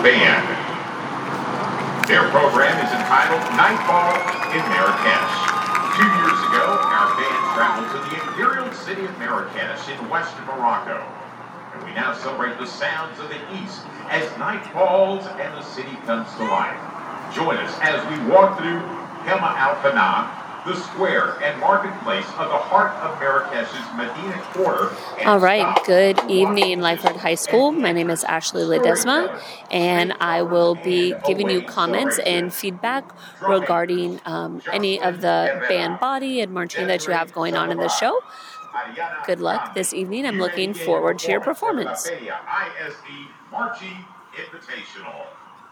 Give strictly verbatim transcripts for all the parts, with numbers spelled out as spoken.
Band. Their program is entitled Nightfall in Marrakesh. Two years ago, our band traveled to the imperial city of Marrakesh in western Morocco. And we now celebrate the sounds of the East as night falls and the city comes to life. Join us as we walk through Hema Al-Fana, the square and marketplace of the heart of Marrakesh's Medina Quarter. All right, good evening, Lifeguard High School. My name is Ashley Ledesma, and I will be giving you comments and feedback regarding um, any of the band body and marching that you have going on in the show. Good luck this evening. I'm looking forward to your performance. I S D Marching Invitational.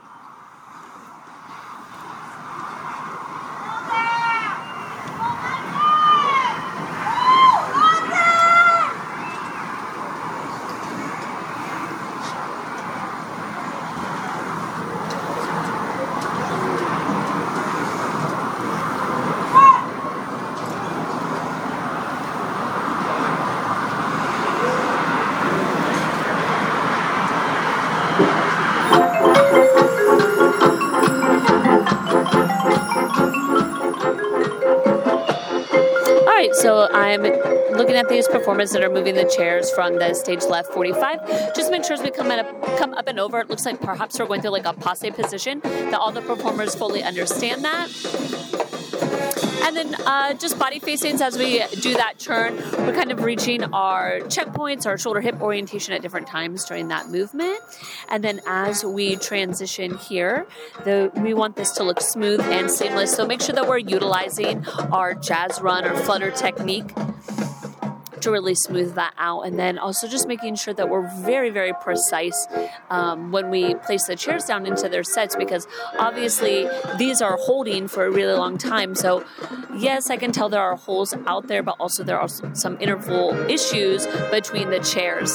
So I'm looking at these performers that are moving the chairs from the stage left forty-five. Just make sure as we come, at a, come up and over, it looks like perhaps we're going through like a passe position, that all the performers fully understand that. And then uh, just body facings as we do that turn. We're kind of reaching our checkpoints, our shoulder hip orientation at different times during that movement. And then as we transition here, the, we want this to look smooth and seamless. So make sure that we're utilizing our jazz run or flutter technique to really smooth that out. And then also just making sure that we're very, very precise um, when we place the chairs down into their sets, because obviously these are holding for a really long time. So yes, I can tell there are holes out there, but also there are some interval issues between the chairs.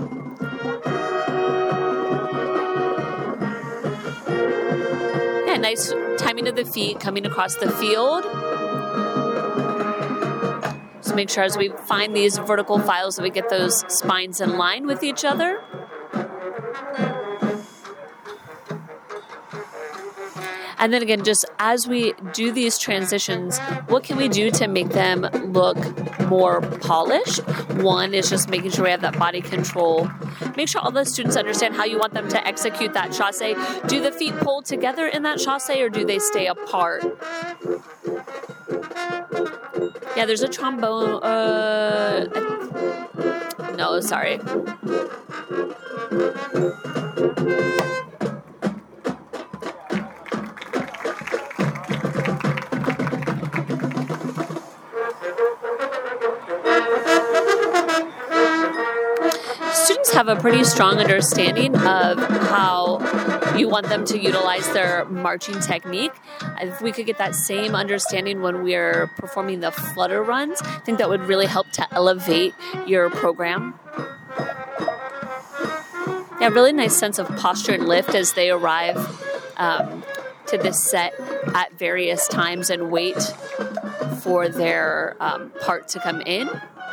Yeah, nice timing of the feet coming across the field. So make sure as we find these vertical files that we get those spines in line with each other. And then again, just as we do these transitions, what can we do to make them look more polished? One is just making sure we have that body control. Make sure all the students understand how you want them to execute that chasse. Do the feet pull together in that chasse, or do they stay apart? Yeah, there's a trombone. Uh, no, sorry. Students have a pretty strong understanding of how you want them to utilize their marching technique. If we could get that same understanding when we're performing the flutter runs, I think that would really help to elevate your program. Yeah, really nice sense of posture and lift as they arrive um, to this set at various times and wait for their um, part to come in.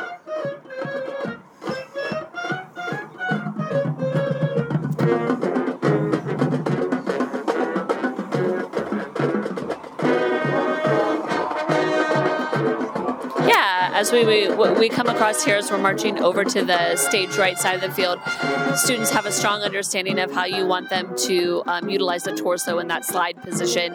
As we, we we come across here as we're marching over to the stage right side of the field, students have a strong understanding of how you want them to um, utilize the torso in that slide position.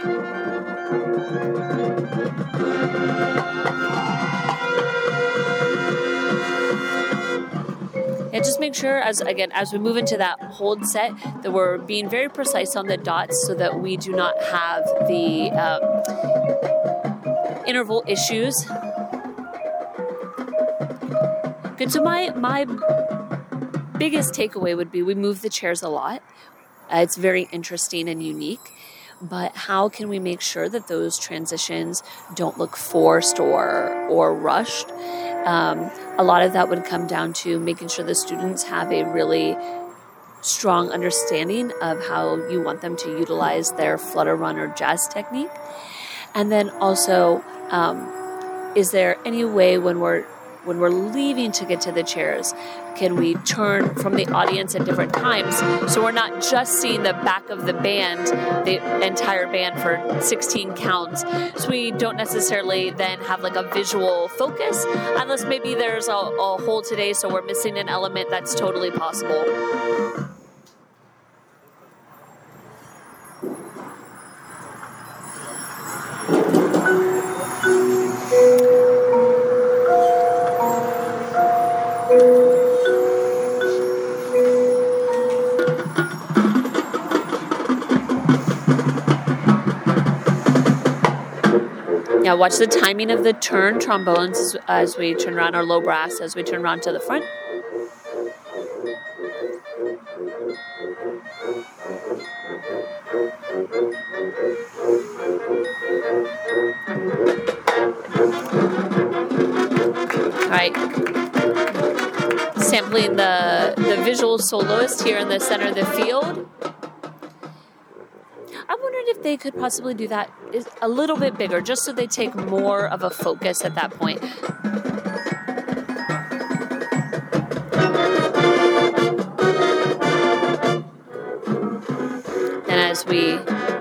And just make sure, as again, as we move into that hold set, that we're being very precise on the dots so that we do not have the um, interval issues. Good. So my my biggest takeaway would be we move the chairs a lot. Uh, it's very interesting and unique. But how can we make sure that those transitions don't look forced or or rushed? Um, a lot of that would come down to making sure the students have a really strong understanding of how you want them to utilize their flutter run or jazz technique. And then also, um, is there any way when we're when we're leaving to get to the chairs, can we turn from the audience at different times so we're not just seeing the back of the band, the entire band for sixteen counts, so we don't necessarily then have like a visual focus, unless maybe there's a, a hole today so we're missing an element. That's totally possible. Yeah, watch the timing of the turn, trombones as, as we turn around, our low brass as we turn around to the front. All right. Sampling the, the visual soloist here in the center of the field. I wondered if they could possibly do that is a little bit bigger, just so they take more of a focus at that point. And as we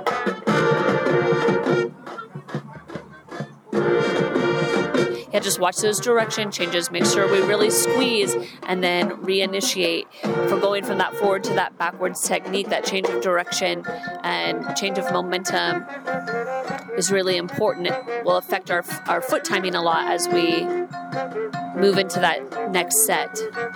Yeah, just watch those direction changes. Make sure we really squeeze and then reinitiate. For going from that forward to that backwards technique, that change of direction and change of momentum is really important. It will affect our, our foot timing a lot as we move into that next set.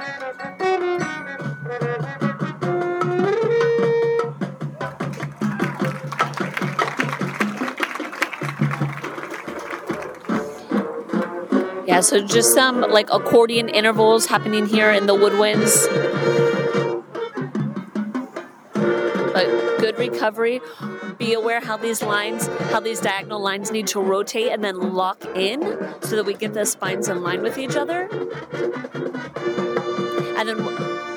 Yeah, so just some like accordion intervals happening here in the woodwinds. But good recovery. Be aware how these lines, how these diagonal lines need to rotate and then lock in so that we get the spines in line with each other. And then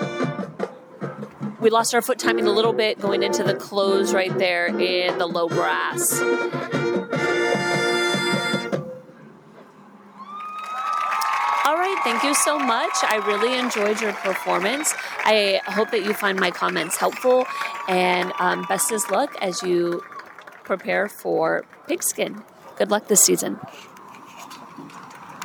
we lost our foot timing a little bit going into the close right there in the low brass. All right, thank you so much. I really enjoyed your performance. I hope that you find my comments helpful, and um, best of luck as you prepare for Pigskin. Good luck this season.